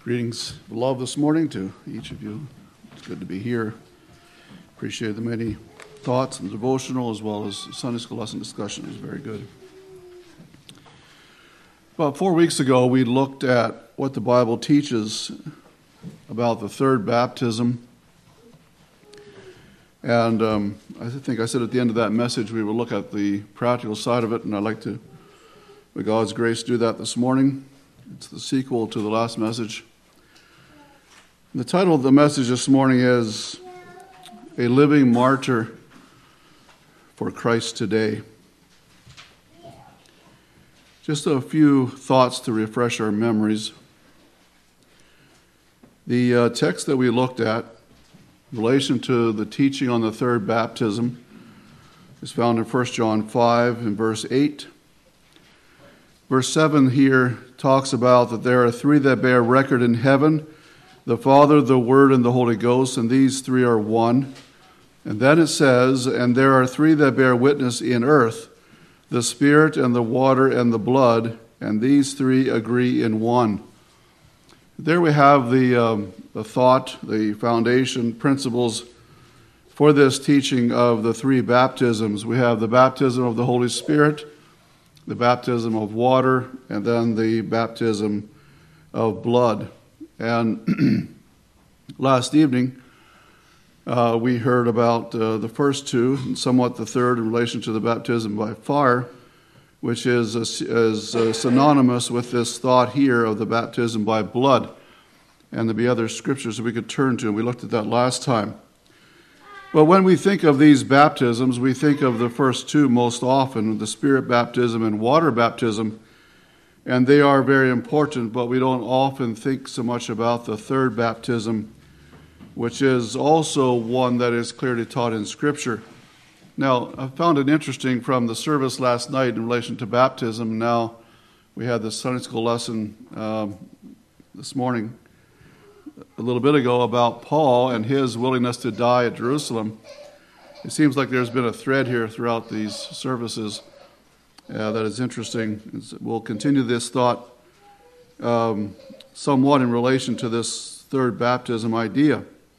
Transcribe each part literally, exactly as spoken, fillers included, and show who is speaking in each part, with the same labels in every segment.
Speaker 1: Greetings of love this morning to each of you. It's good to be here. Appreciate the many thoughts and devotional as well as Sunday school lesson discussion. It was very good. About four weeks ago, we looked at what the Bible teaches about the third baptism. And um, I think I said at the end of that message we would look at the practical side of it, and I'd like to, with God's grace, do that this morning. It's the sequel to the last message. The title of the message this morning is A Living Martyr for Christ Today. Just a few thoughts to refresh our memories. The uh, text that we looked at in relation to the teaching on the third baptism is found in First John five and verse eight. Verse seven here talks about that there are three that bear record in heaven, the Father, the Word, and the Holy Ghost, and these three are one. And then it says, and there are three that bear witness in earth, the Spirit and the water and the blood, and these three agree in one. There we have the, um, the thought, the foundation, principles for this teaching of the three baptisms. We have the baptism of the Holy Spirit, the baptism of water, and then the baptism of blood. And last evening, uh, we heard about uh, the first two, and somewhat the third in relation to the baptism by fire, which is, a, is a synonymous with this thought here of the baptism by blood. And there'll be other scriptures that we could turn to, and we looked at that last time. But when we think of these baptisms, we think of the first two most often, the Spirit baptism and water baptism. And they are very important, but we don't often think so much about the third baptism, which is also one that is clearly taught in Scripture. Now, I found it interesting from the service last night in relation to baptism. Now, we had the Sunday school lesson um, this morning, a little bit ago, about Paul and his willingness to die at Jerusalem. It seems like there's been a thread here throughout these services Uh, that is interesting. We'll continue this thought um, somewhat in relation to this third baptism idea.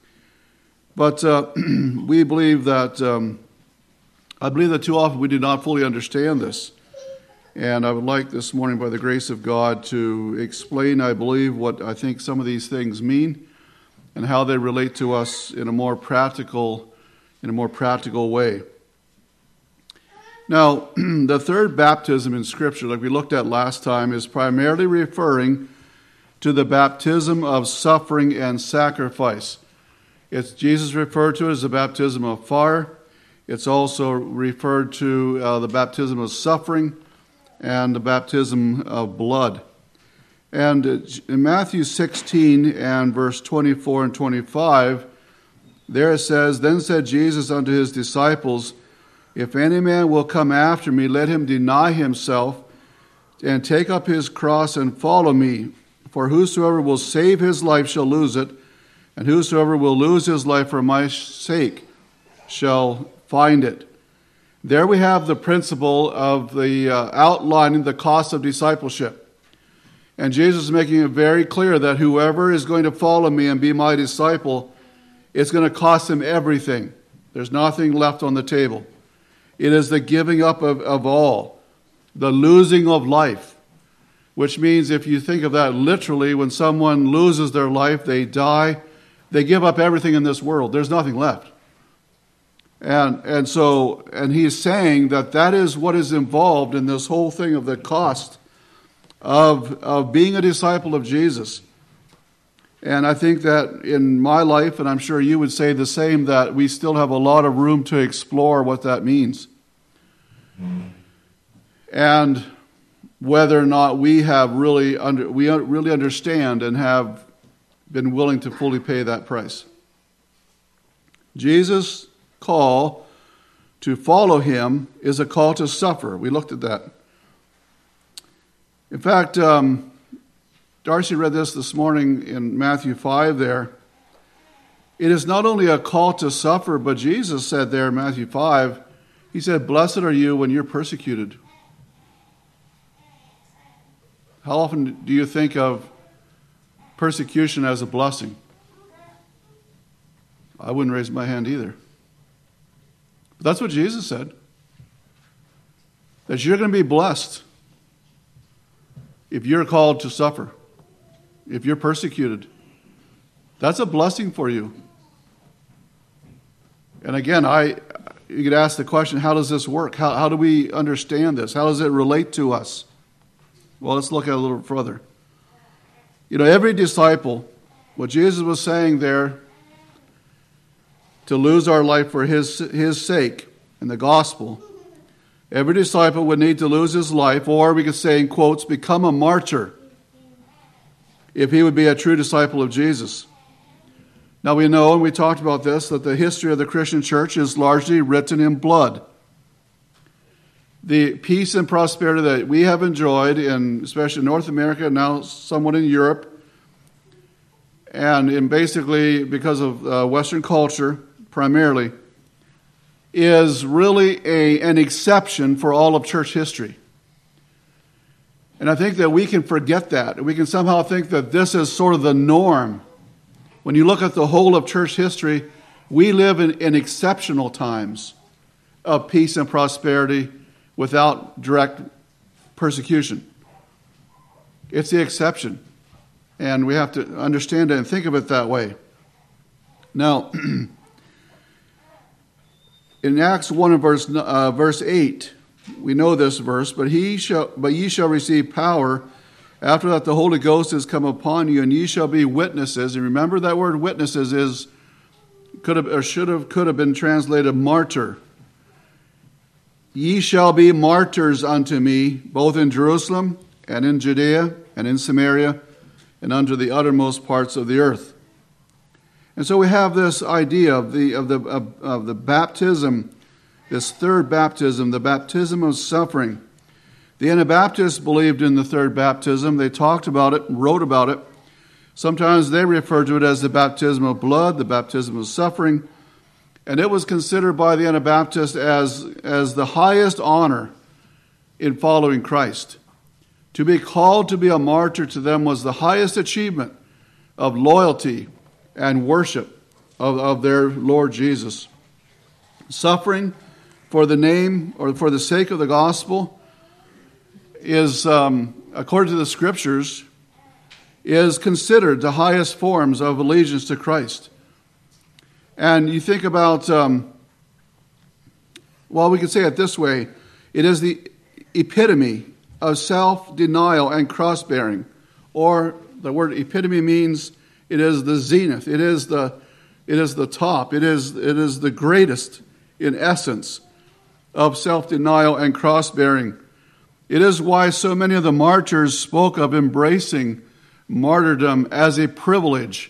Speaker 1: But uh, we believe that, um, I believe that too often we do not fully understand this. And I would like this morning, by the grace of God, to explain, I believe, what I think some of these things mean and how they relate to us in a more practical, in a more practical way. Now, the third baptism in Scripture, like we looked at last time, is primarily referring to the baptism of suffering and sacrifice. It's Jesus referred to as the baptism of fire. It's also referred to uh, the baptism of suffering and the baptism of blood. And in Matthew sixteen and verse twenty-four and twenty-five, there it says, Then said Jesus unto his disciples, If any man will come after me, let him deny himself and take up his cross and follow me. For whosoever will save his life shall lose it, and whosoever will lose his life for my sake shall find it. There we have the principle of the uh, outlining the cost of discipleship. And Jesus is making it very clear that whoever is going to follow me and be my disciple, it's going to cost him everything. There's nothing left on the table. It is the giving up of, of all, the losing of life, which means if you think of that literally, when someone loses their life, they die, they give up everything in this world. There's nothing left. And and so, and he's saying that that is what is involved in this whole thing of the cost of, of being a disciple of Jesus. And I think that in my life, and I'm sure you would say the same, that we still have a lot of room to explore what that means. Mm. And whether or not we have really under, we really understand and have been willing to fully pay that price. Jesus' call to follow him is a call to suffer. We looked at that. In fact, um, Darcy read this this morning in Matthew five there. It is not only a call to suffer, but Jesus said there in Matthew five, he said, Blessed are you when you're persecuted. How often do you think of persecution as a blessing? I wouldn't raise my hand either. But that's what Jesus said. That you're going to be blessed if you're called to suffer, if you're persecuted. That's a blessing for you. And again, I you could ask the question, how does this work? How, how do we understand this? How does it relate to us? Well, let's look at it a little further. You know, every disciple, what Jesus was saying there, to lose our life for his, his sake in the gospel, every disciple would need to lose his life, or we could say in quotes, become a martyr, if he would be a true disciple of Jesus. Now we know, and we talked about this, that the history of the Christian church is largely written in blood. The peace and prosperity that we have enjoyed, in especially North America, now somewhat in Europe, and in basically because of uh, Western culture primarily, is really a, an exception for all of church history. And I think that we can forget that. We can somehow think that this is sort of the norm. When you look at the whole of church history, we live in, in exceptional times of peace and prosperity without direct persecution. It's the exception. And we have to understand it and think of it that way. Now, in Acts one and verse, uh, verse eight, we know this verse, but he shall, but ye shall receive power. After that, the Holy Ghost has come upon you, and ye shall be witnesses. And remember, that word witnesses is could have or should have could have been translated martyr. Ye shall be martyrs unto me, both in Jerusalem and in Judea and in Samaria and unto the uttermost parts of the earth. And so we have this idea of the of the of, of the baptism, this third baptism, the baptism of suffering. The Anabaptists believed in the third baptism. They talked about it, wrote about it. Sometimes they referred to it as the baptism of blood, the baptism of suffering. And it was considered by the Anabaptists as, as the highest honor in following Christ. To be called to be a martyr to them was the highest achievement of loyalty and worship of, of their Lord Jesus. Suffering for the name or for the sake of the gospel is, um, according to the Scriptures, is considered the highest forms of allegiance to Christ. And you think about, um, well, we could say it this way, it is the epitome of self-denial and cross-bearing. Or the word epitome means it is the zenith, it is the, it is the top, it is, it is the greatest in essence of self-denial and cross-bearing. It is why so many of the martyrs spoke of embracing martyrdom as a privilege.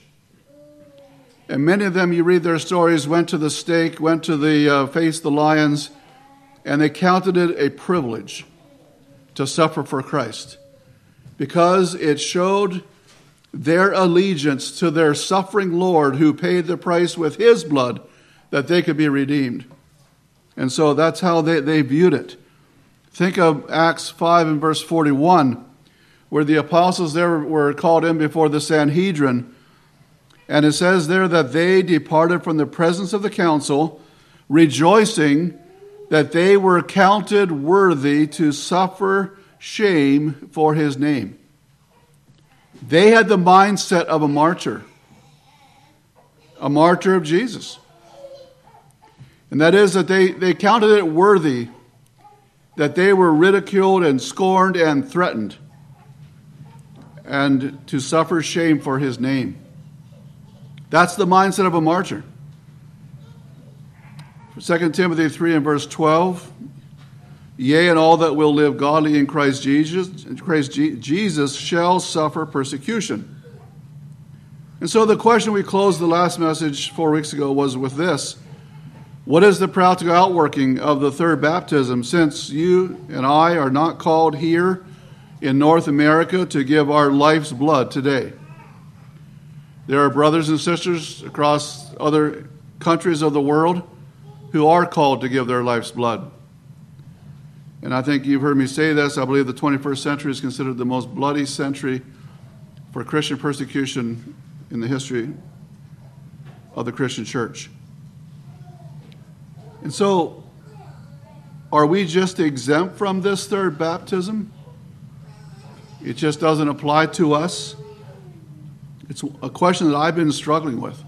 Speaker 1: And many of them, you read their stories, went to the stake, went to the uh, face the lions, and they counted it a privilege to suffer for Christ, because it showed their allegiance to their suffering Lord who paid the price with his blood that they could be redeemed. And so that's how they, they viewed it. Think of Acts five and verse forty-one, where the apostles there were called in before the Sanhedrin. And it says there that they departed from the presence of the council, rejoicing that they were counted worthy to suffer shame for his name. They had the mindset of a martyr, a martyr of Jesus. And that is that they, they counted it worthy that they were ridiculed and scorned and threatened, and to suffer shame for his name. That's the mindset of a martyr. Second Timothy three and verse twelve, yea, and all that will live godly in Christ Jesus, Christ Jesus shall suffer persecution. And so the question we closed the last message four weeks ago was with this: what is the practical outworking of the third baptism, since you and I are not called here in North America to give our life's blood today? There are brothers and sisters across other countries of the world who are called to give their life's blood. And I think you've heard me say this. I believe the twenty-first century is considered the most bloody century for Christian persecution in the history of the Christian church. And so, are we just exempt from this third baptism? It just doesn't apply to us? It's a question that I've been struggling with.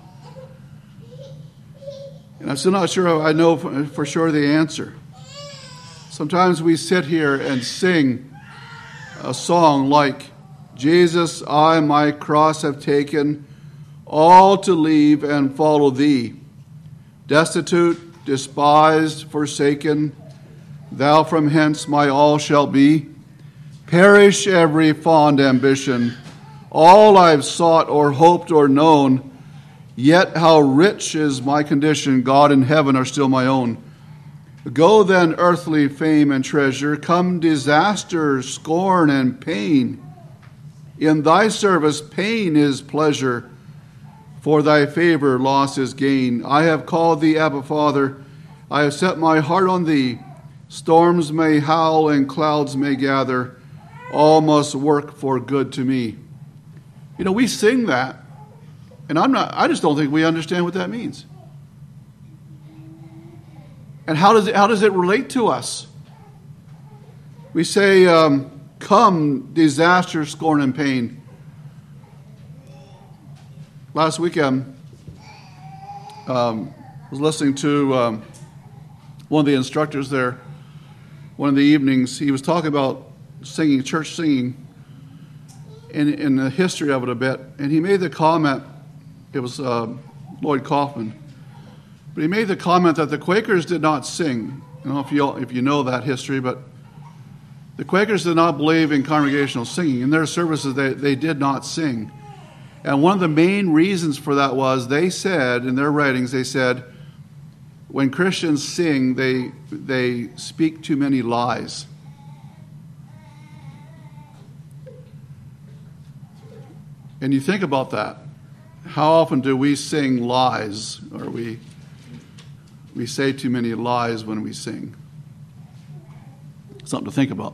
Speaker 1: And I'm still not sure I know for, for sure the answer. Sometimes we sit here and sing a song like, Jesus, I my cross have taken, all to leave and follow thee. Destitute, despised, forsaken, thou from hence my all shall be. Perish every fond ambition, all I've sought or hoped or known, yet how rich is my condition, God and heaven are still my own. Go then, earthly fame and treasure, come disaster, scorn, and pain. In thy service pain is pleasure, for thy favor loss is gain. I have called thee Abba Father, I have set my heart on thee. Storms may howl and clouds may gather, all must work for good to me. You know, we sing that, and I'm not, I just don't think we understand what that means. And how does it, how does it relate to us? We say, um, come, disaster, scorn, and pain. Last weekend, um, I was listening to um, one of the instructors there, one of the evenings. He was talking about singing, church singing, in, in the history of it a bit. And he made the comment, it was uh, Lloyd Kaufman, but he made the comment that the Quakers did not sing. I don't know if you, if you know that history, but the Quakers did not believe in congregational singing. In their services, they, they did not sing. And one of the main reasons for that was they said, in their writings, they said, when Christians sing, they, they speak too many lies. And you think about that. How often do we sing lies, or we, we say too many lies when we sing? Something to think about.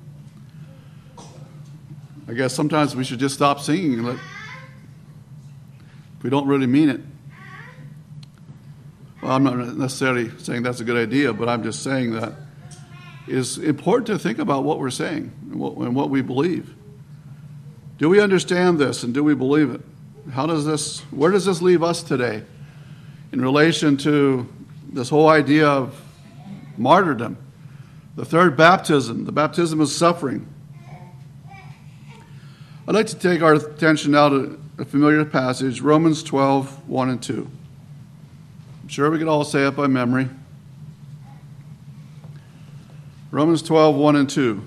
Speaker 1: I guess sometimes we should just stop singing and let, if we don't really mean it. Well, I'm not necessarily saying that's a good idea, but I'm just saying that it's important to think about what we're saying and what, and what we believe. Do we understand this and do we believe it? How does this, where does this leave us today in relation to this whole idea of martyrdom, the third baptism, the baptism of suffering? I'd like to take our attention now to a familiar passage, Romans twelve, one and two. I'm sure we could all say it by memory. Romans twelve, one and two.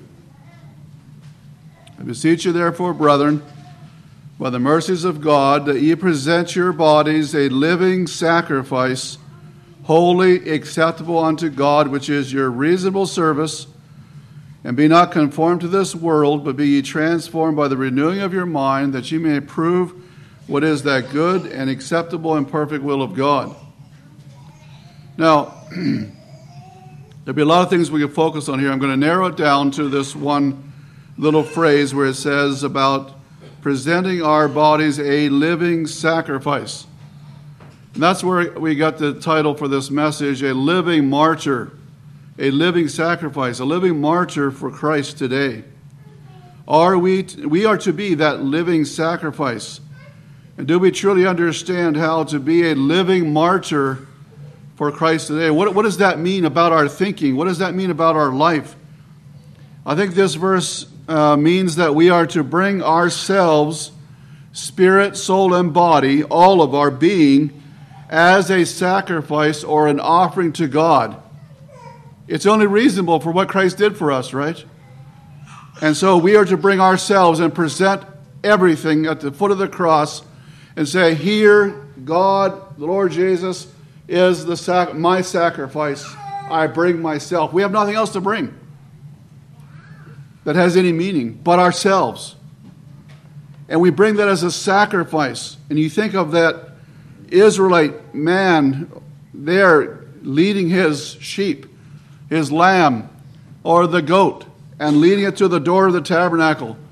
Speaker 1: I beseech you therefore, brethren, by the mercies of God, that ye present your bodies a living sacrifice, holy, acceptable unto God, which is your reasonable service. And be not conformed to this world, but be ye transformed by the renewing of your mind, that ye may prove what is that good and acceptable and perfect will of God. Now, there'll be a lot of things we can focus on here. I'm going to narrow it down to this one little phrase where it says about presenting our bodies a living sacrifice. And that's where we got the title for this message, A Living Martyr. A living sacrifice, a living martyr for Christ today. Are we, t- we are to be that living sacrifice. And do we truly understand how to be a living martyr for Christ today? What, what does that mean about our thinking? What does that mean about our life? I think this verse uh, means that we are to bring ourselves, spirit, soul, and body, all of our being, as a sacrifice or an offering to God. It's only reasonable for what Christ did for us, right? And so we are to bring ourselves and present everything at the foot of the cross and say, here, God, the Lord Jesus, is the sac- my sacrifice. I bring myself. We have nothing else to bring that has any meaning but ourselves. And we bring that as a sacrifice. And you think of that Israelite man there leading his sheep, his lamb, or the goat, and leading it to the door of the tabernacle.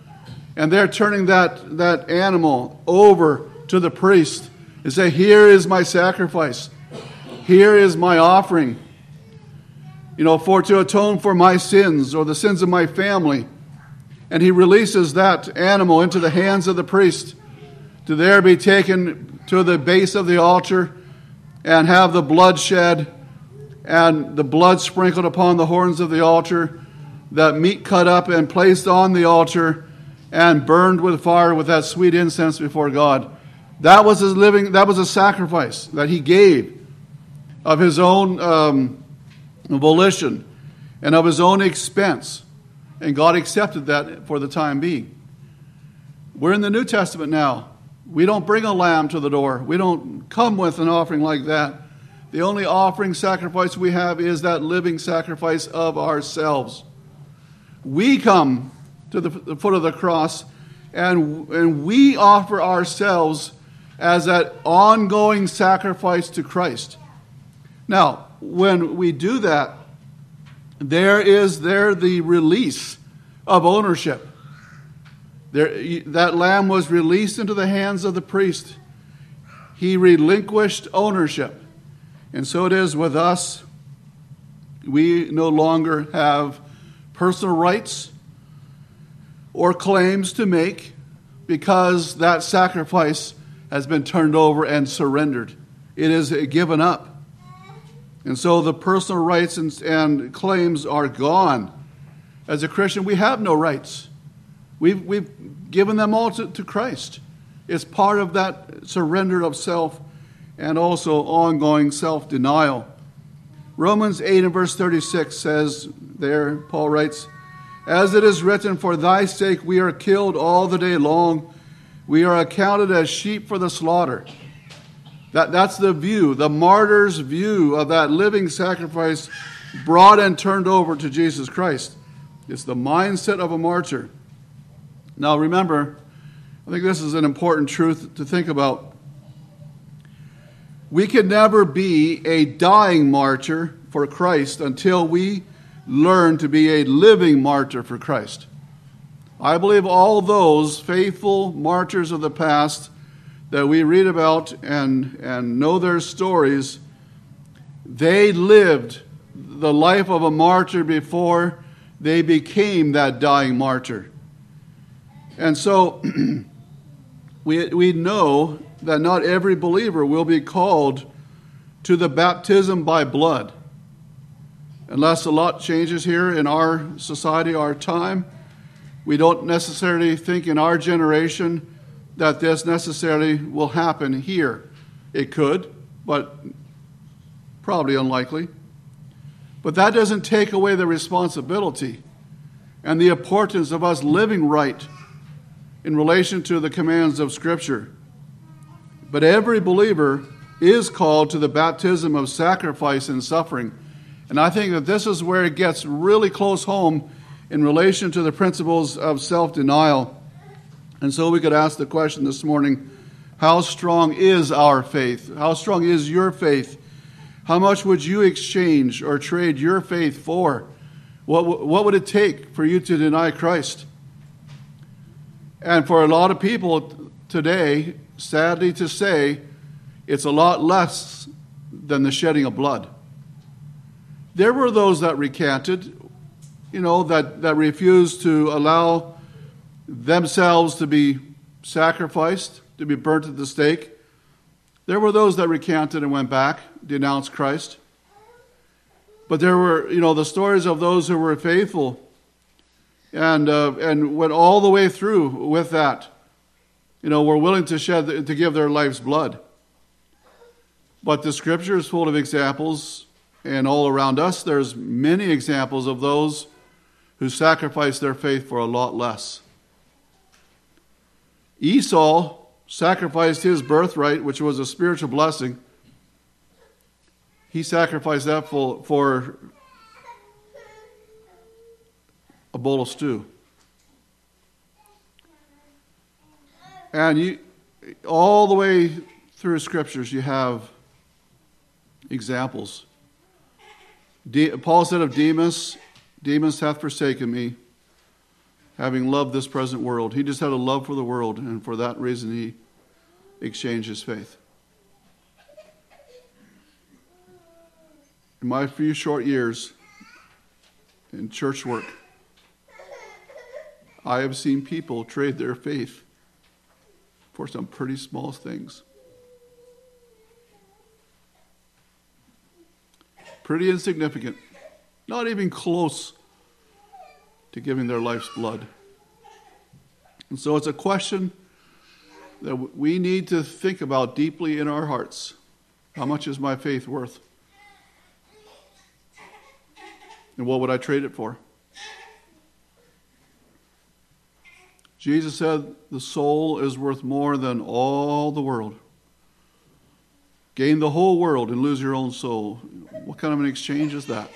Speaker 1: And they're turning that, that animal over to the priest and say, here is my sacrifice. Here is my offering. You know, for to atone for my sins or the sins of my family. And he releases that animal into the hands of the priest to there be taken to the base of the altar and have the blood shed and the blood sprinkled upon the horns of the altar, that meat cut up and placed on the altar and burned with fire with that sweet incense before God. That was his living, that was a sacrifice that he gave of his own um, volition and of his own expense. And God accepted that for the time being. We're in the New Testament now. We don't bring a lamb to the door. We don't come with an offering like that. The only offering sacrifice we have is that living sacrifice of ourselves. We come to the, the foot of the cross and, and we offer ourselves as that ongoing sacrifice to Christ. Now, when we do that, there is there the release of ownership. There, that lamb was released into the hands of the priest. He relinquished ownership. And so it is with us. We no longer have personal rights or claims to make because that sacrifice has been turned over and surrendered. It is given up. And so the personal rights and, and claims are gone. As a Christian, we have no rights. We've, we've given them all to, to Christ. It's part of that surrender of self and also ongoing self-denial. Romans eight and verse thirty-six says there, Paul writes, as it is written, for thy sake we are killed all the day long. We are accounted as sheep for the slaughter. That, that's the view, the martyr's view of that living sacrifice brought and turned over to Jesus Christ. It's the mindset of a martyr. Now remember, I think this is an important truth to think about. We can never be a dying martyr for Christ until we learn to be a living martyr for Christ. I believe all those faithful martyrs of the past that we read about and, and know their stories, they lived the life of a martyr before they became that dying martyr. And so we, we know that not every believer will be called to the baptism by blood. Unless a lot changes here in our society, our time, we don't necessarily think in our generation that this necessarily will happen here. It could, but probably unlikely. But that doesn't take away the responsibility and the importance of us living right in relation to the commands of Scripture. But every believer is called to the baptism of sacrifice and suffering. And I think that this is where it gets really close home in relation to the principles of self-denial. And so we could ask the question this morning, how strong is our faith? How strong is your faith? How much would you exchange or trade your faith for? What, what would it take for you to deny Christ? And for a lot of people today, sadly to say, it's a lot less than the shedding of blood. There were those that recanted, you know, that, that refused to allow themselves to be sacrificed, to be burnt at the stake. There were those that recanted and went back, denounced Christ. But there were, you know, the stories of those who were faithful and uh, and went all the way through with that. You know, were willing to shed, to give their life's blood. But the Scripture is full of examples, and all around us there's many examples of those who sacrificed their faith for a lot less. Esau sacrificed his birthright, which was a spiritual blessing. He sacrificed that for, for a bowl of stew. And you, all the way through Scriptures, you have examples. De- Paul said of Demas, Demas hath forsaken me, having loved this present world. He just had a love for the world, and for that reason he exchanged his faith. In my few short years in church work, I have seen people trade their faith for some pretty small things. Pretty insignificant. Not even close to giving their life's blood. And so it's a question that we need to think about deeply in our hearts. How much is my faith worth? And what would I trade it for? Jesus said the soul is worth more than all the world. Gain the whole world and lose your own soul. What kind of an exchange is that?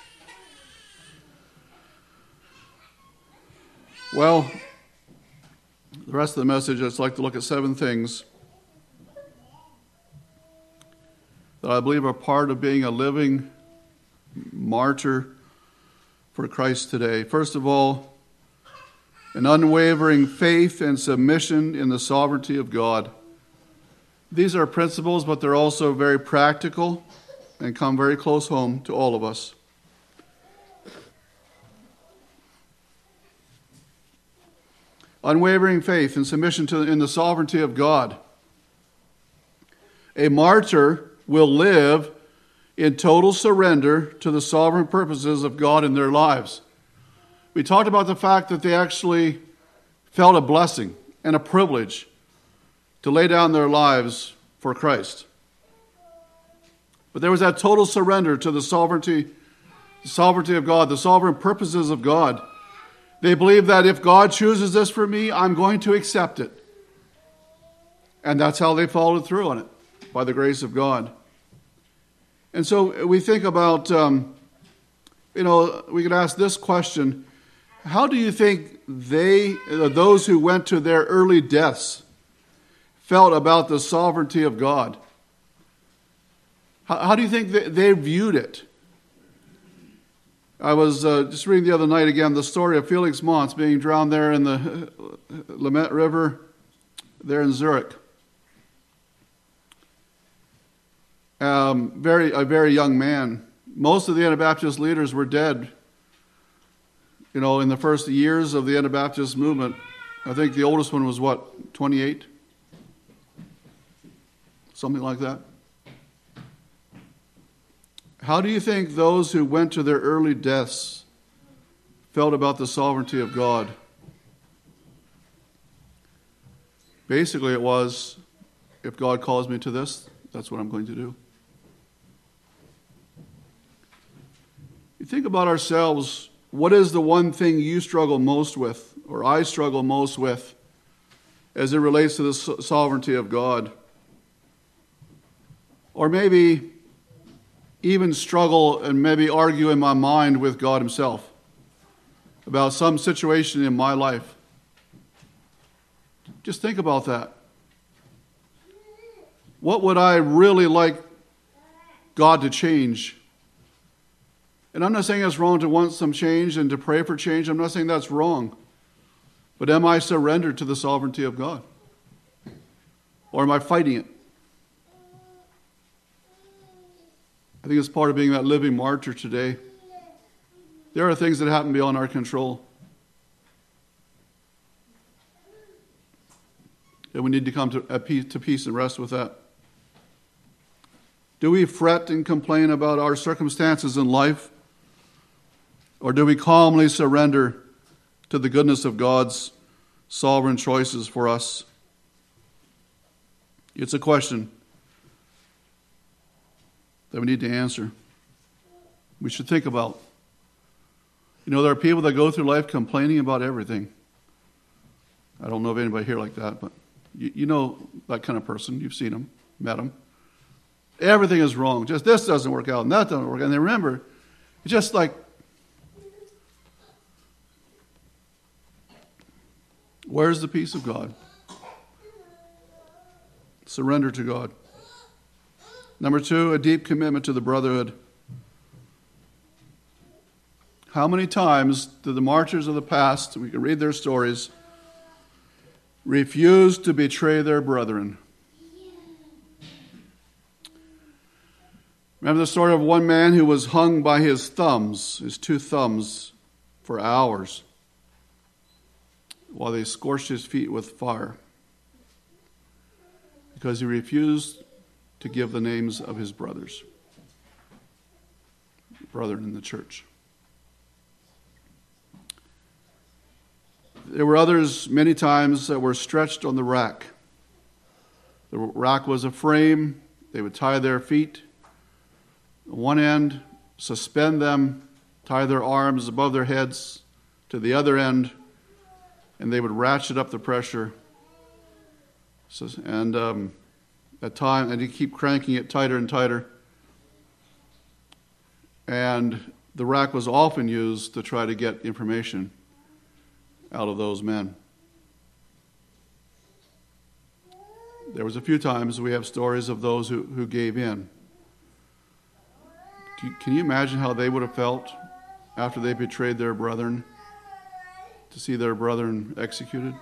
Speaker 1: Well, the rest of the message, I'd just like to look at seven things that I believe are part of being a living martyr for Christ today. First of all, an unwavering faith and submission in the sovereignty of God. These are principles, but they're also very practical and come very close home to all of us. Unwavering faith and submission to in the sovereignty of God. A martyr will live in total surrender to the sovereign purposes of God in their lives. We talked about the fact that they actually felt a blessing and a privilege to lay down their lives for Christ. But there was that total surrender to the sovereignty, the sovereignty of God, the sovereign purposes of God. They believe that if God chooses this for me, I'm going to accept it. And that's how they followed through on it, by the grace of God. And so we think about, um, you know, we could ask this question. How do you think they, uh, those who went to their early deaths, felt about the sovereignty of God? How, how do you think they, they viewed it? I was uh, just reading the other night again the story of Felix Mons being drowned there in the Limette River there in Zurich. Um, very a very young man. Most of the Anabaptist leaders were dead. You know, in the first years of the Anabaptist movement, I think the oldest one was what, twenty-eight? Something like that. How do you think those who went to their early deaths felt about the sovereignty of God? Basically, it was, if God calls me to this, that's what I'm going to do. You think about ourselves, what is the one thing you struggle most with, or I struggle most with, as it relates to the sovereignty of God? Or maybe even struggle and maybe argue in my mind with God himself about some situation in my life. Just think about that. What would I really like God to change? And I'm not saying it's wrong to want some change and to pray for change. I'm not saying that's wrong. But am I surrendered to the sovereignty of God? Or am I fighting it? I think it's part of being that living martyr today. There are things that happen beyond our control. And we need to come to, at peace, to peace and rest with that. Do we fret and complain about our circumstances in life? Or do we calmly surrender to the goodness of God's sovereign choices for us? It's a question that we need to answer. We should think about. You know, there are people that go through life complaining about everything. I don't know of anybody here like that, but you, you know that kind of person. You've seen them, met them. Everything is wrong. Just this doesn't work out and that doesn't work out. And they remember, it's just like, where's the peace of God? Surrender to God. Number two, a deep commitment to the brotherhood. How many times did the martyrs of the past, we can read their stories, refuse to betray their brethren? Remember the story of one man who was hung by his thumbs, his two thumbs, for hours while they scorched his feet with fire because he refused to give the names of his brothers, brethren in the church. There were others many times that were stretched on the rack. The rack was a frame. They would tie their feet on one end, suspend them, tie their arms above their heads to the other end, and they would ratchet up the pressure. So, and um, at time, and you keep cranking it tighter and tighter. And the rack was often used to try to get information out of those men. There was a few times we have stories of those who, who gave in. Can you imagine how they would have felt after they betrayed their brethren, to see their brethren executed?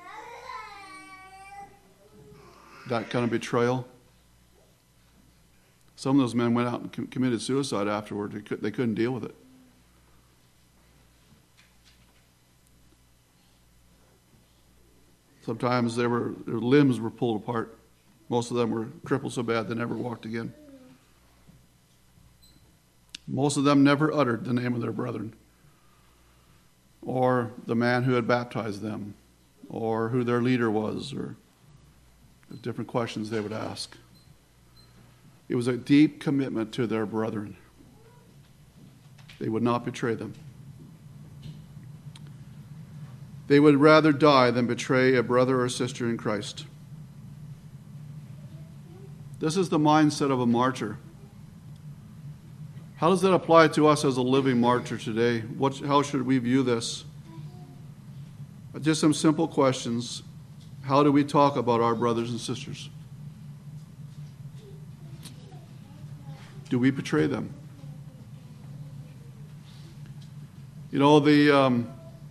Speaker 1: That kind of betrayal. Some of those men went out and com- committed suicide afterward. They, could, they couldn't deal with it. Sometimes they were, their limbs were pulled apart. Most of them were crippled so bad they never walked again. Most of them never uttered the name of their brethren, or the man who had baptized them, or who their leader was, or the different questions they would ask. It was a deep commitment to their brethren. They would not betray them. They would rather die than betray a brother or sister in Christ. This is the mindset of a martyr. How does that apply to us as a living martyr today? What, how should we view this? Just some simple questions. How do we talk about our brothers and sisters? Do we betray them? You know, the um,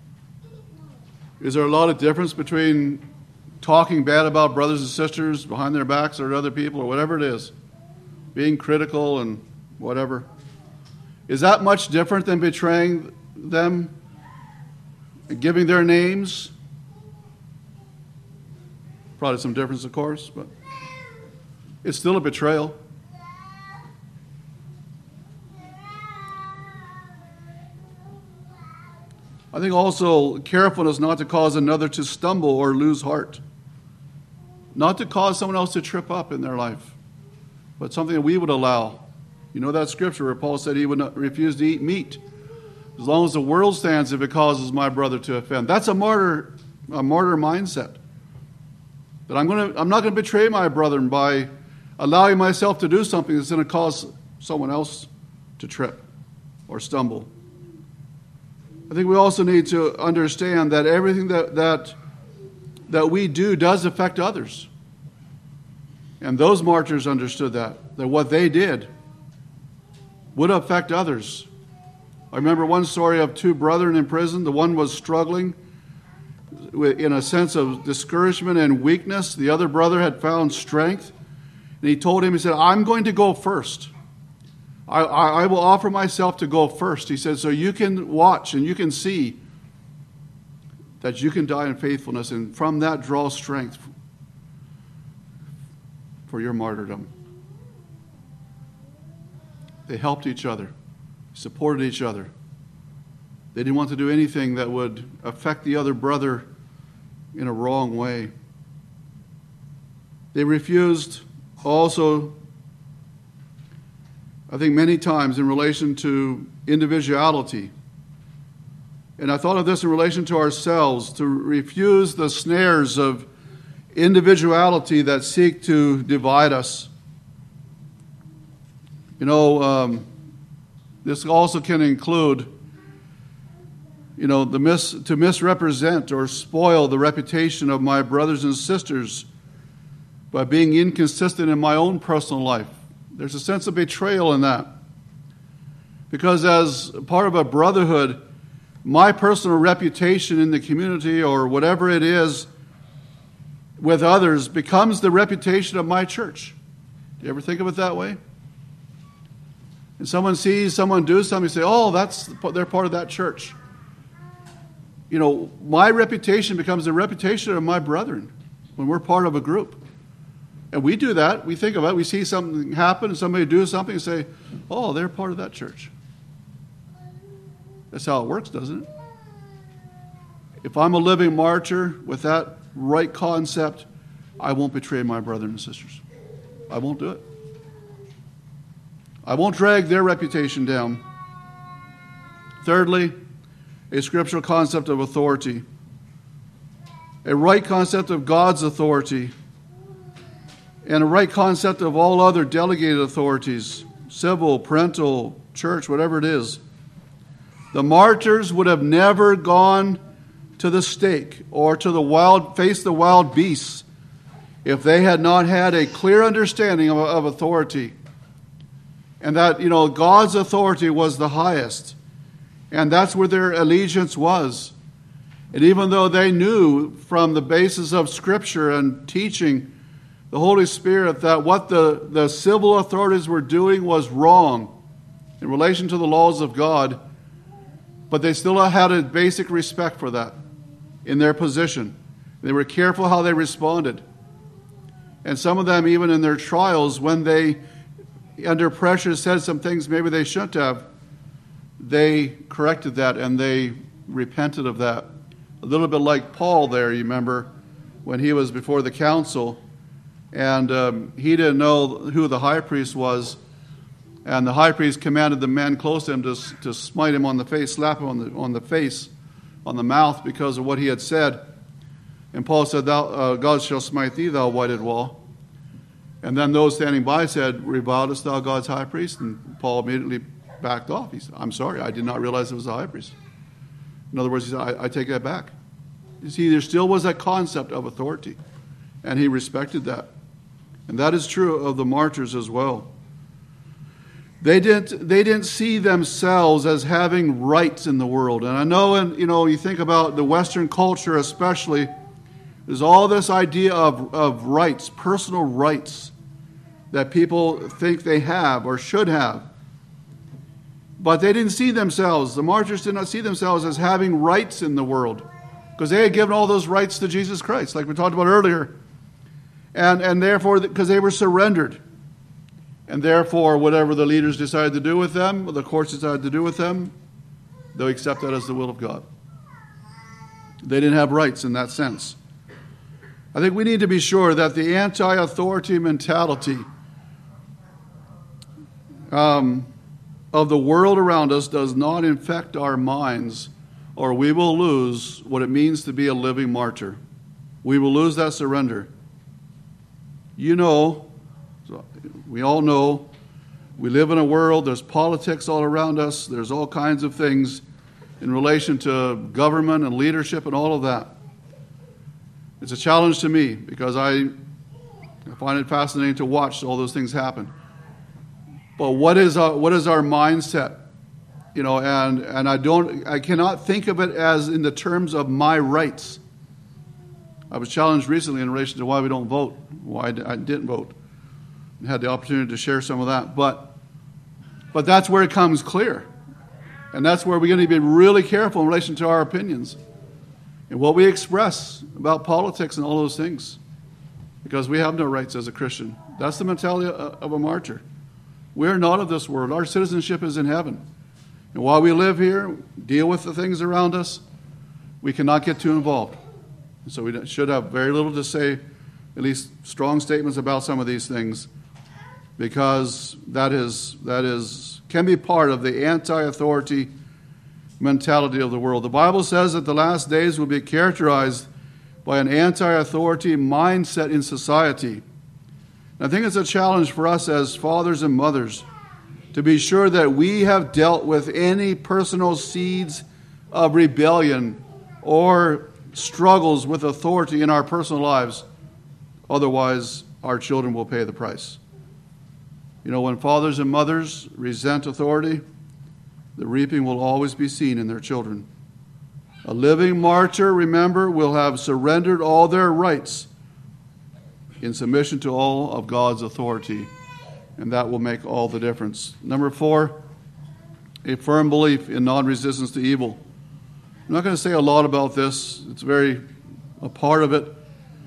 Speaker 1: is there a lot of difference between talking bad about brothers and sisters behind their backs or other people or whatever it is? Being critical and whatever. Is that much different than betraying them and giving their names? Probably some difference, of course, but it's still a betrayal. I think also carefulness not to cause another to stumble or lose heart. Not to cause someone else to trip up in their life, but something that we would allow. You know that scripture where Paul said he would not refuse to eat meat as long as the world stands if it causes my brother to offend. That's a martyr, a martyr mindset. That I'm going to, I'm not going to betray my brethren by allowing myself to do something that's going to cause someone else to trip or stumble. I think we also need to understand that everything that that that we do does affect others. And those martyrs understood that, that what they did would affect others. I remember one story of two brethren in prison. The one was struggling in a sense of discouragement and weakness. The other brother had found strength. And he told him, he said, I'm going to go first. I, I, I will offer myself to go first. He said, so you can watch and you can see that you can die in faithfulness, and from that draw strength for your martyrdom. They helped each other, supported each other. They didn't want to do anything that would affect the other brother in a wrong way. They refused also, I think many times, in relation to individuality. And I thought of this in relation to ourselves, to refuse the snares of individuality that seek to divide us. You know, um, this also can include, you know, the mis- to misrepresent or spoil the reputation of my brothers and sisters by being inconsistent in my own personal life. There's a sense of betrayal in that. Because as part of a brotherhood, my personal reputation in the community or whatever it is with others becomes the reputation of my church. Do you ever think of it that way? And someone sees someone do something, you say, oh, that's they're part of that church. You know, my reputation becomes the reputation of my brethren when we're part of a group. And we do that. We think of it. We see something happen and somebody do something and say, oh, they're part of that church. That's how it works, doesn't it? If I'm a living martyr with that right concept, I won't betray my brothers and sisters. I won't do it. I won't drag their reputation down. Thirdly, a scriptural concept of authority. A right concept of God's authority. And a right concept of all other delegated authorities, civil, parental, church, whatever it is. The martyrs would have never gone to the stake or to the wild, face the wild beasts if they had not had a clear understanding of, of authority. And that, you know, God's authority was the highest. And that's where their allegiance was. And even though they knew from the basis of Scripture and teaching the Holy Spirit that what the, the civil authorities were doing was wrong in relation to the laws of God, but they still had a basic respect for that in their position. They were careful how they responded. And some of them, even in their trials, when they, under pressure, said some things maybe they shouldn't have, they corrected that and they repented of that. A little bit like Paul there, you remember, when he was before the council, and um, he didn't know who the high priest was, and the high priest commanded the men close to him to, to smite him on the face, slap him on the, on the face, on the mouth, because of what he had said. And Paul said, "Thou, uh, God shall smite thee, thou whited wall." And then those standing by said, "Revilest thou God's high priest?" And Paul immediately backed off. He said, "I'm sorry, I did not realize it was the high priest." In other words, he said, I, I take that back. You see, there still was that concept of authority, and he respected that. And that is true of the martyrs as well. They didn't, they didn't see themselves as having rights in the world. And I know, and you know, you think about the Western culture especially, there's all this idea of, of rights, personal rights, that people think they have or should have. But they didn't see themselves, the martyrs did not see themselves as having rights in the world, because they had given all those rights to Jesus Christ, like we talked about earlier. And, and therefore, because they were surrendered. And therefore, whatever the leaders decided to do with them, or the courts decided to do with them, they'll accept that as the will of God. They didn't have rights in that sense. I think we need to be sure that the anti-authority mentality um, of the world around us does not infect our minds, or we will lose what it means to be a living martyr. We will lose that surrender. You know, we all know, we live in a world, there's politics all around us, there's all kinds of things in relation to government and leadership and all of that. It's a challenge to me because I, I find it fascinating to watch all those things happen. But what is our, what is our mindset? You know, and, and I don't, I cannot think of it as in the terms of my rights. I was challenged recently in relation to why we don't vote, why I didn't vote, and had the opportunity to share some of that. But, but that's where it comes clear. And that's where we're going to be really careful in relation to our opinions and what we express about politics and all those things, because we have no rights as a Christian. That's the mentality of a martyr. We're not of this world. Our citizenship is in heaven. And while we live here, deal with the things around us, we cannot get too involved. So we should have very little to say, at least strong statements about some of these things, because that is that is can be part of the anti-authority mentality of the world. The Bible says that the last days will be characterized by an anti-authority mindset in society. And I think it's a challenge for us as fathers and mothers to be sure that we have dealt with any personal seeds of rebellion or struggles with authority in our personal lives. Otherwise, our children will pay the price. You know, when fathers and mothers resent authority, The reaping will always be seen in their children. A living martyr, remember, will have surrendered all their rights in submission to all of God's authority, and that will make all the difference. Number four, a firm belief in non-resistance to evil. I'm not going to say a lot about this. It's very a part of it.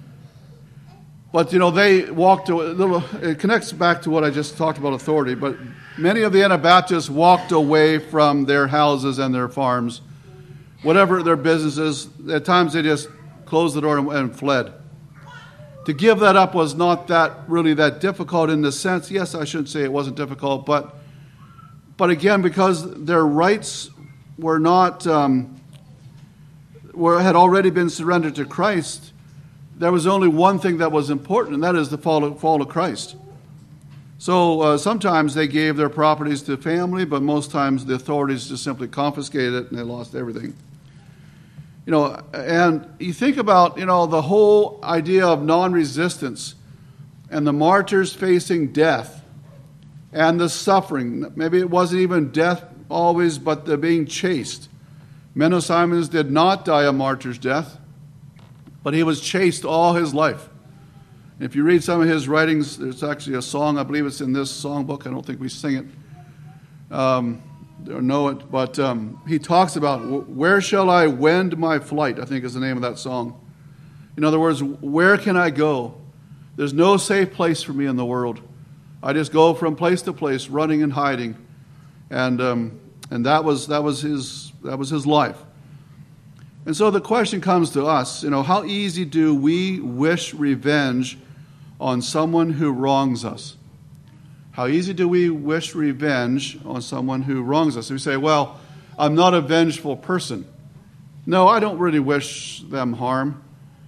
Speaker 1: But, you know, they walked a little, it connects back to what I just talked about authority, but many of the Anabaptists walked away from their houses and their farms, whatever their businesses. At times they just closed the door and, and fled. To give that up was not that really that difficult in the sense, yes, I should say it wasn't difficult, but but again, because their rights were not, um, were, had already been surrendered to Christ, there was only one thing that was important, and that is the follow, follow Christ. So uh, sometimes they gave their properties to family, but most times the authorities just simply confiscated it and they lost everything. You know, and you think about, you know, the whole idea of non-resistance and the martyrs facing death and the suffering. Maybe it wasn't even death always, but the being chased. Menno Simons did not die a martyr's death, but he was chased all his life. If you read some of his writings, there's actually a song, I believe it's in this songbook. I don't think we sing it um, or know it, but um, he talks about, where shall I wend my flight, I think is the name of that song. In other words, where can I go? There's no safe place for me in the world. I just go from place to place, running and hiding. And um, and that was that was his that was his life. And so the question comes to us, you know, how easy do we wish revenge on someone who wrongs us? How easy do we wish revenge on someone who wrongs us? We say, well, I'm not a vengeful person. No, I don't really wish them harm.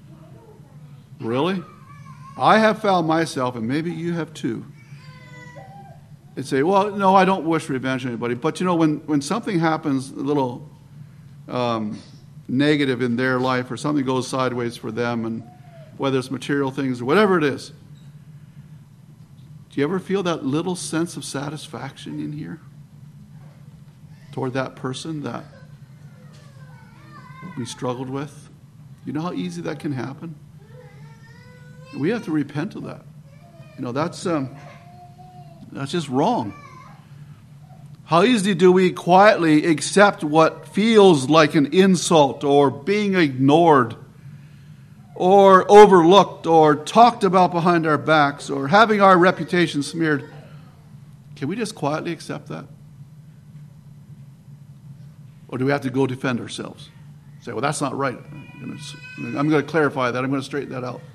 Speaker 1: Really? I have found myself, and maybe you have too, and say, well, no, I don't wish revenge on anybody. But, you know, when, when something happens a little um, negative in their life, or something goes sideways for them, and whether it's material things or whatever it is, do you ever feel that little sense of satisfaction in here toward that person that we struggled with? You know how easy that can happen? We have to repent of that. You know, that's um, that's just wrong. How easily do we quietly accept what feels like an insult, or being ignored, or overlooked, or talked about behind our backs, or having our reputation smeared? Can we just quietly accept that? Or do we have to go defend ourselves? Say, well, that's not right. I'm going to clarify that. I'm going to straighten that out.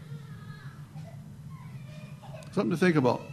Speaker 1: Something to think about.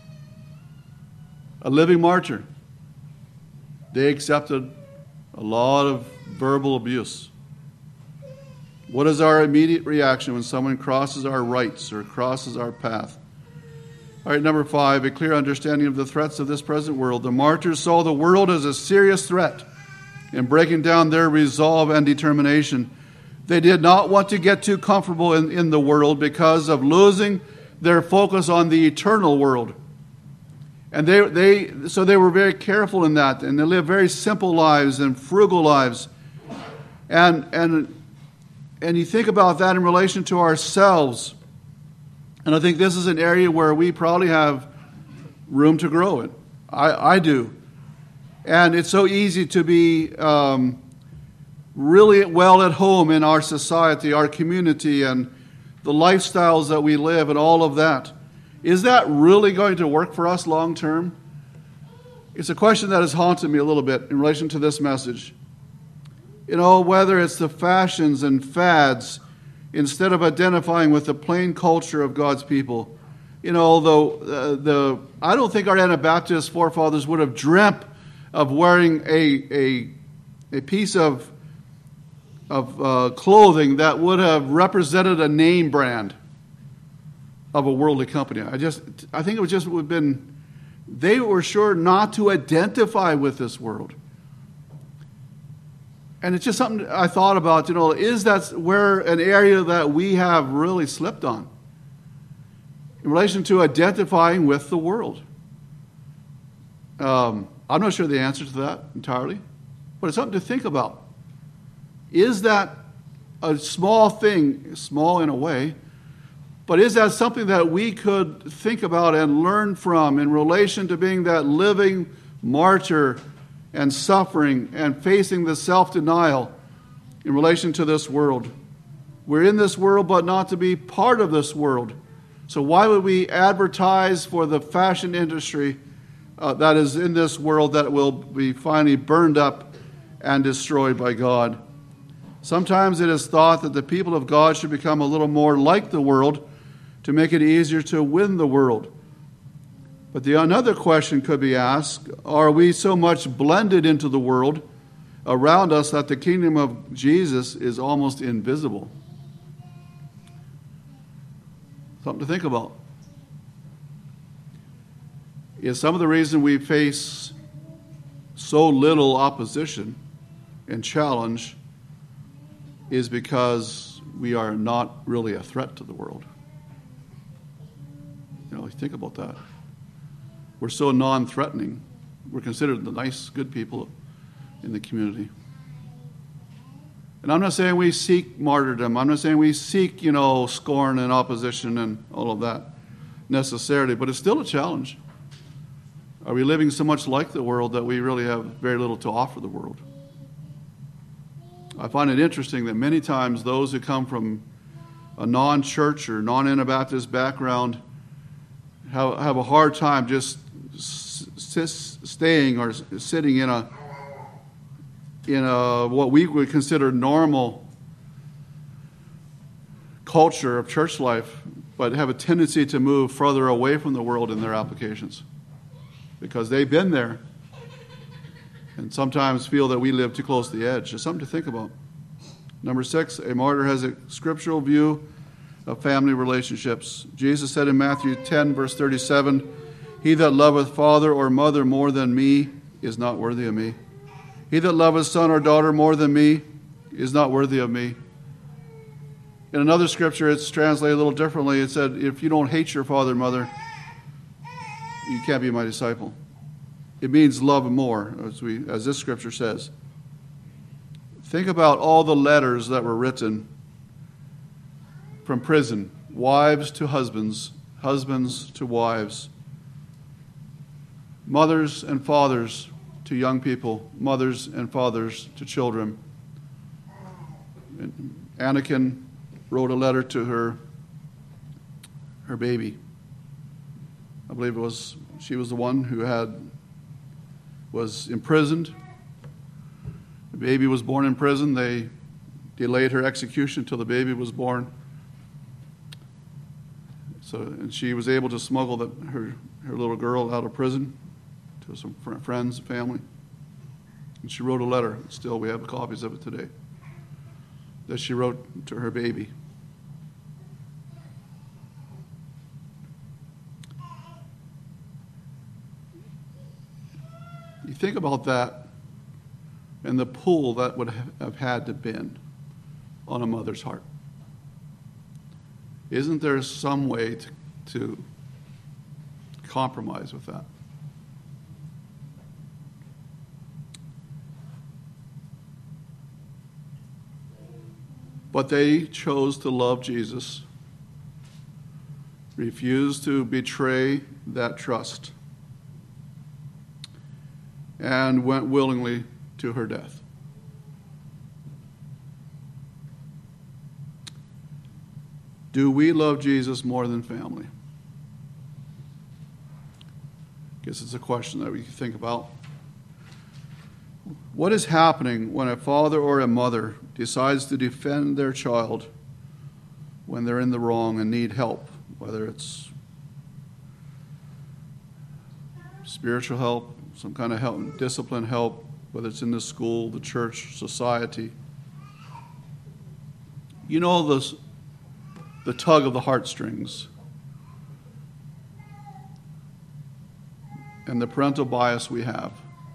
Speaker 1: A living martyr. They accepted a lot of verbal abuse. What is our immediate reaction when someone crosses our rights or crosses our path? All right, number five, a clear understanding of the threats of this present world. The martyrs saw the world as a serious threat in breaking down their resolve and determination. They did not want to get too comfortable in, in the world because of losing their focus on the eternal world. And they, they, so they were very careful in that, and they lived very simple lives and frugal lives. And, and, and you think about that in relation to ourselves. And I think this is an area where we probably have room to grow in. I, I do. And it's so easy to be um, really well at home in our society, our community, and the lifestyles that we live and all of that. Is that really going to work for us long term? It's a question that has haunted me a little bit in relation to this message. You know, whether it's the fashions and fads, instead of identifying with the plain culture of God's people. You know, although uh, the I don't think our Anabaptist forefathers would have dreamt of wearing a a, a piece of of uh, clothing that would have represented a name brand of a worldly company. I just, I think it was just would have been, they were sure not to identify with this world. And it's just something I thought about, you know, is that where an area that we have really slipped on in relation to identifying with the world? Um, I'm not sure the answer to that entirely, but it's something to think about. Is that a small thing, small in a way, but is that something that we could think about and learn from in relation to being that living martyr and suffering and facing the self-denial in relation to this world? We're in this world, but not to be part of this world. So why would we advertise for the fashion industry uh, that is in this world that will be finally burned up and destroyed by God? Sometimes it is thought that the people of God should become a little more like the world to make it easier to win the world. But the another question could be asked, are we so much blended into the world around us that the kingdom of Jesus is almost invisible? Something to think about. Is some of the reason we face so little opposition and challenge is because we are not really a threat to the world? You know, think about that. We're so non-threatening. We're considered the nice, good people in the community. And I'm not saying we seek martyrdom. I'm not saying we seek, you know, scorn and opposition and all of that necessarily, but it's still a challenge. Are we living so much like the world that we really have very little to offer the world? I find it interesting that many times those who come from a non-church or non-Anabaptist background have, have a hard time just s- staying or sitting in a in a what we would consider normal culture of church life, but have a tendency to move further away from the world in their applications because they've been there and sometimes feel that we live too close to the edge. It's something to think about. Number six, a martyr has a scriptural view of family relationships. Jesus said in Matthew ten, verse thirty-seven, "He that loveth father or mother more than me is not worthy of me. He that loveth son or daughter more than me is not worthy of me." In another scripture, it's translated a little differently. It said, if you don't hate your father and mother, you can't be my disciple. It means love more, as we, as this scripture says. Think about all the letters that were written from prison, wives to husbands, husbands to wives, mothers and fathers to young people, mothers and fathers to children. And Anakin wrote a letter to her, her baby. I believe it was she was the one who had was imprisoned. The baby was born in prison. They delayed her execution until the baby was born. So, and she was able to smuggle the, her her little girl out of prison to some fr- friends and family. And she wrote a letter. Still, we have copies of it today, that she wrote to her baby. You think about that and the pull that would have had to been on a mother's heart. Isn't there some way to, to compromise with that? But they chose to love Jesus, refused to betray that trust, and went willingly to her death. Do we love Jesus more than family? I guess it's a question that we can think about. What is happening when a father or a mother decides to defend their child when they're in the wrong and need help, whether it's spiritual help, some kind of help, discipline help, whether it's in the school, the church, society? You know this, the tug of the heartstrings and the parental bias we have.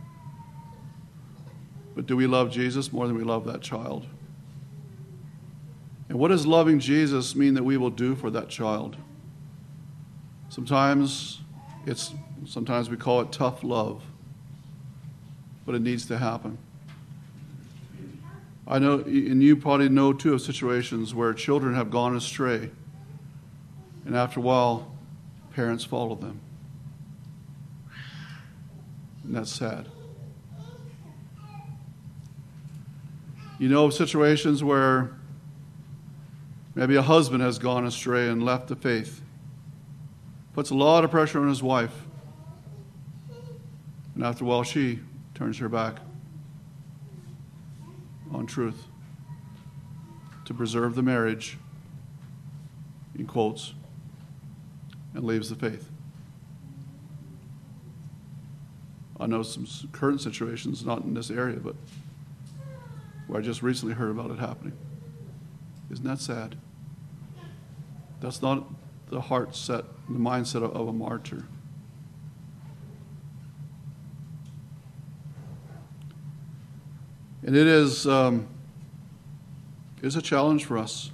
Speaker 1: But do we love Jesus more than we love that child? And what does loving Jesus mean that we will do for that child? Sometimes it's sometimes we call it tough love. but it needs to happen. I know, and you probably know too, of situations where children have gone astray, and after a while, parents follow them. And that's sad. You know of situations where maybe a husband has gone astray and left the faith, puts a lot of pressure on his wife, and after a while she turns her back on truth to preserve the marriage, in quotes, and leaves the faith. I know some current situations, not in this area, but where I just recently heard about it happening. Isn't that sad? That's not the heart set, the mindset of, of a martyr. And it is um, is a challenge for us.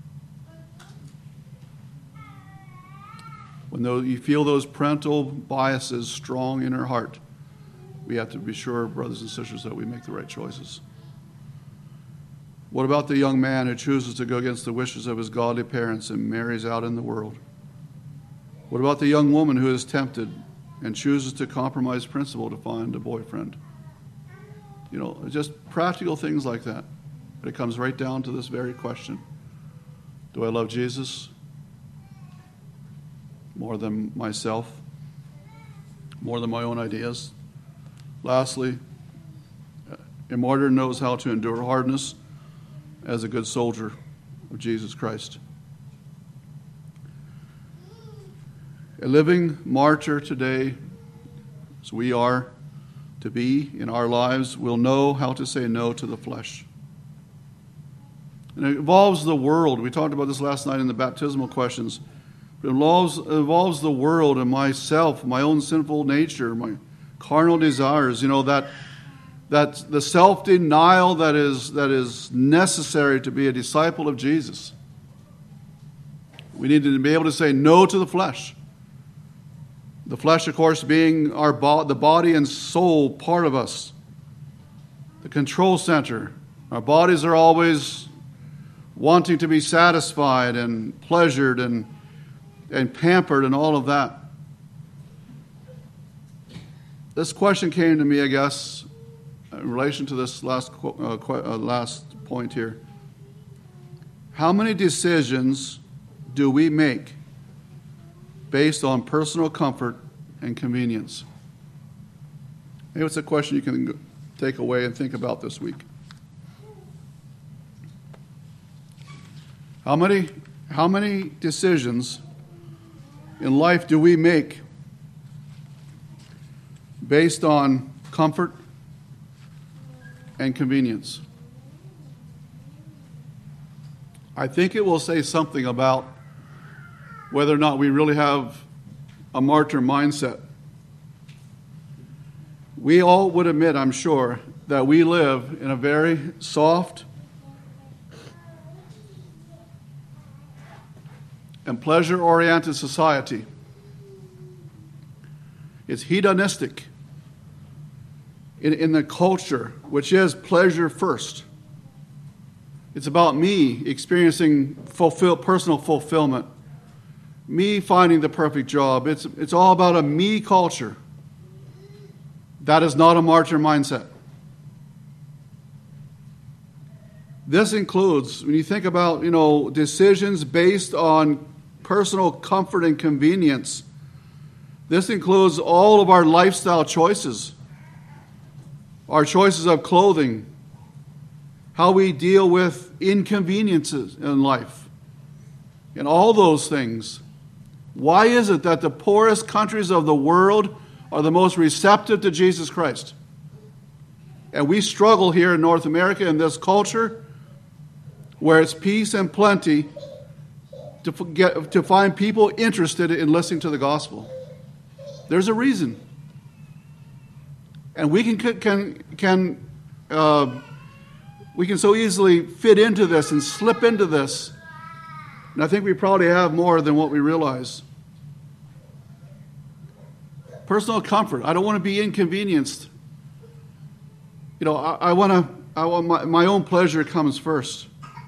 Speaker 1: When those, you feel those parental biases strong in our heart, we have to be sure, brothers and sisters, that we make the right choices. What about the young man who chooses to go against the wishes of his godly parents and marries out in the world? What about the young woman who is tempted and chooses to compromise principle to find a boyfriend? You know, just practical things like that. But it comes right down to this very question. Do I love Jesus more than myself? More than my own ideas? Lastly, a martyr knows how to endure hardness as a good soldier of Jesus Christ. A living martyr today, as we are to be in our lives, will know how to say no to the flesh. And it involves the world. We talked about this last night in the baptismal questions. It involves, it involves the world and myself, my own sinful nature, my carnal desires. You know, that that the self-denial that is that is necessary to be a disciple of Jesus. We need to be able to say no to the flesh. The flesh, of course, being our bo- the body and soul part of us, the control center. Our bodies are always wanting to be satisfied and pleasured and and pampered and all of that. This question came to me, I guess, in relation to this last uh, uh, last point here. How many decisions do we make based on personal comfort and convenience? Maybe it's a question you can take away and think about this week. How many, how many decisions in life do we make based on comfort and convenience? I think it will say something about whether or not we really have a martyr mindset. We all would admit, I'm sure, that we live in a very soft and pleasure-oriented society. It's hedonistic in, in the culture, which is pleasure first. It's about me experiencing fulfill, personal fulfillment, me finding the perfect job. It's, it's all about a me culture. That is not a martyr mindset. This includes, when you think about, you know, decisions based on personal comfort and convenience, this includes all of our lifestyle choices, our choices of clothing, how we deal with inconveniences in life, and all those things. Why is it that the poorest countries of the world are the most receptive to Jesus Christ? And we struggle here in North America in this culture where it's peace and plenty to get, to find people interested in listening to the gospel. There's a reason. And we can can can uh, we can so easily fit into this and slip into this. And I think we probably have more than what we realize. Personal comfort. I don't want to be inconvenienced. You know, I, I want to, I want my, my own pleasure comes first.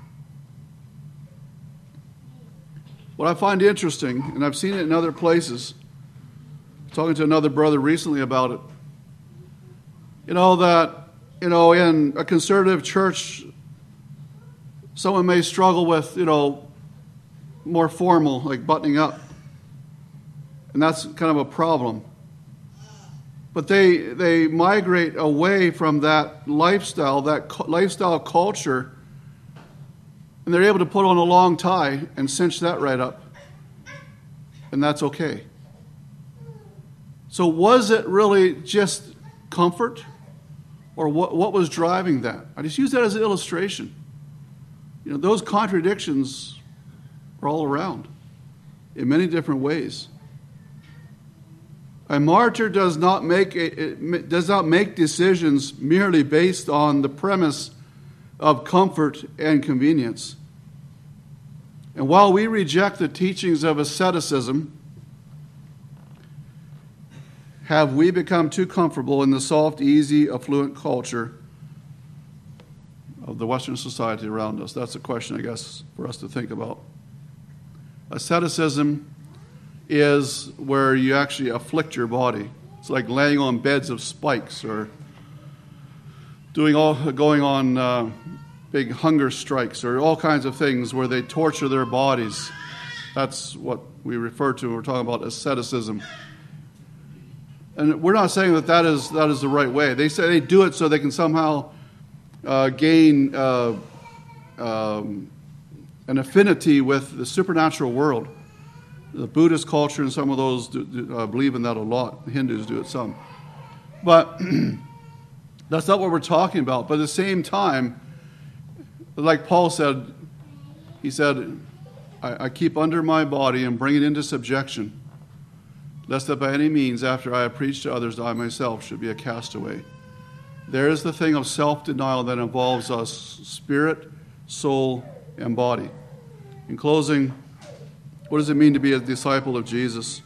Speaker 1: What I find interesting, and I've seen it in other places, talking to another brother recently about it, you know, that, you know, in a conservative church, someone may struggle with, you know, more formal, like buttoning up. And that's kind of a problem. But they they migrate away from that lifestyle, that cu- lifestyle culture, and they're able to put on a long tie and cinch that right up. And that's okay. So was it really just comfort? Or what, what was driving that? I just use that as an illustration. You know, those contradictions are all around in many different ways. A martyr does not make it does not make decisions merely based on the premise of comfort and convenience. And while we reject the teachings of asceticism, have we become too comfortable in the soft, easy, affluent culture of the Western society around us? That's a question, I guess, for us to think about. Asceticism is where you actually afflict your body. It's like laying on beds of spikes or doing all going on uh, big hunger strikes or all kinds of things where they torture their bodies. That's what we refer to when we're talking about asceticism. And we're not saying that that is that is the right way. They say they do it so they can somehow uh, gain uh, um, an affinity with the supernatural world. The Buddhist culture and some of those do, do, uh, believe in that a lot. The Hindus do it some. But that's not what we're talking about. But at the same time, like Paul said, he said, I, I keep under my body and bring it into subjection, lest that by any means, after I have preached to others, I myself should be a castaway. There is the thing of self-denial that involves us, spirit, soul, and body. In closing, what does it mean to be a disciple of Jesus?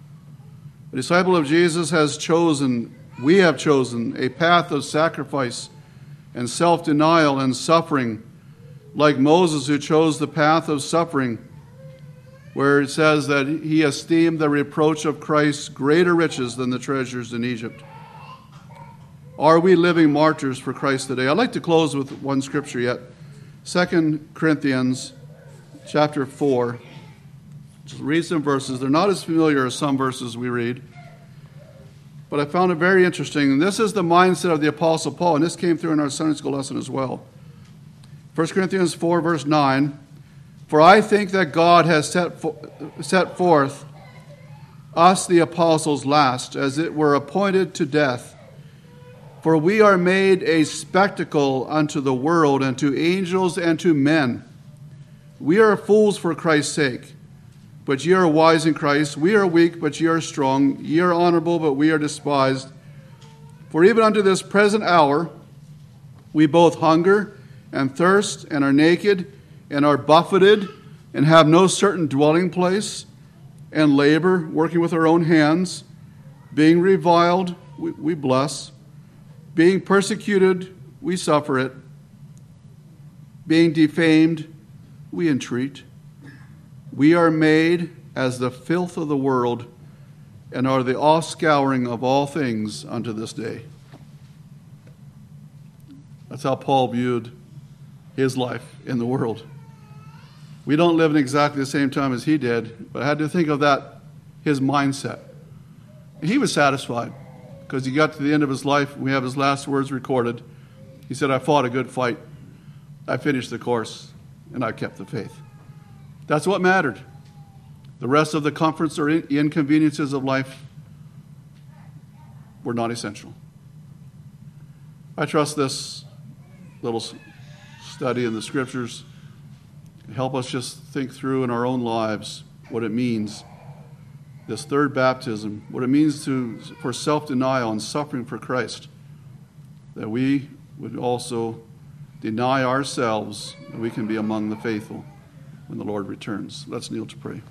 Speaker 1: A disciple of Jesus has chosen, we have chosen, a path of sacrifice and self-denial and suffering, like Moses, who chose the path of suffering, where it says that he esteemed the reproach of Christ greater riches than the treasures in Egypt. Are we living martyrs for Christ today? I'd like to close with one scripture yet. Second Corinthians chapter four. Just read some verses. They're not as familiar as some verses we read, but I found it very interesting. And this is the mindset of the Apostle Paul, and this came through in our Sunday school lesson as well. First Corinthians four, verse nine. For I think that God has set, fo- set forth us, the apostles, last, as it were appointed to death. For we are made a spectacle unto the world, and to angels, and to men. We are fools for Christ's sake, but ye are wise in Christ. We are weak, but ye are strong. Ye are honorable, but we are despised. For even unto this present hour we both hunger and thirst, and are naked, and are buffeted, and have no certain dwelling place, and labor, working with our own hands, being reviled, we, we bless, being persecuted, we suffer it, being defamed, we entreat. We are made as the filth of the world, and are the offscouring of all things unto this day. That's how Paul viewed his life in the world. We don't live in exactly the same time as he did, but I had to think of that, his mindset. And he was satisfied, because he got to the end of his life. We have his last words recorded. He said, I fought a good fight. I finished the course, and I kept the faith. That's what mattered. The rest of the comforts or inconveniences of life were not essential. I trust this little study in the Scriptures can help us just think through in our own lives what it means, this third baptism, what it means to for self-denial and suffering for Christ, that we would also deny ourselves and we can be among the faithful when the Lord returns. Let's kneel to pray.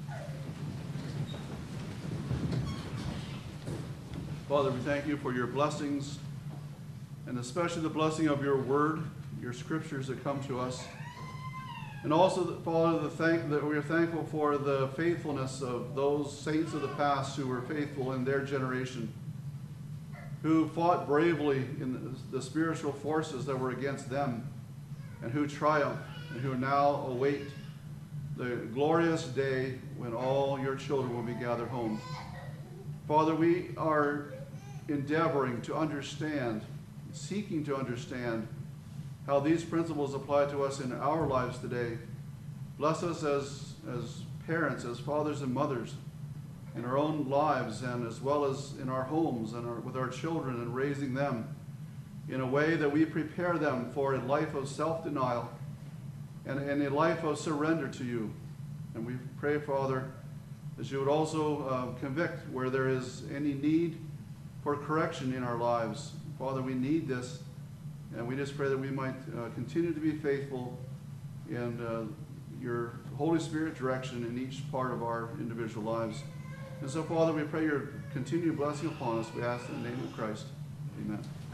Speaker 1: Father, we thank you for your blessings and especially the blessing of your word, your scriptures that come to us. And also, Father, the thank, that we are thankful for the faithfulness of those saints of the past who were faithful in their generation, who fought bravely in the, the spiritual forces that were against them, and who triumphed, and who now await the glorious day when all your children will be gathered home. Father, we are endeavoring to understand, seeking to understand how these principles apply to us in our lives today. Bless us as, as parents, as fathers and mothers, in our own lives, and as well as in our homes and our, with our children, and raising them in a way that we prepare them for a life of self-denial and, and a life of surrender to you. And we pray, Father, that you would also uh, convict where there is any need for correction in our lives. Father, we need this, and we just pray that we might uh, continue to be faithful in uh, your Holy Spirit direction in each part of our individual lives. And so, Father, we pray your continued blessing upon us. We ask in the name of Christ. Amen.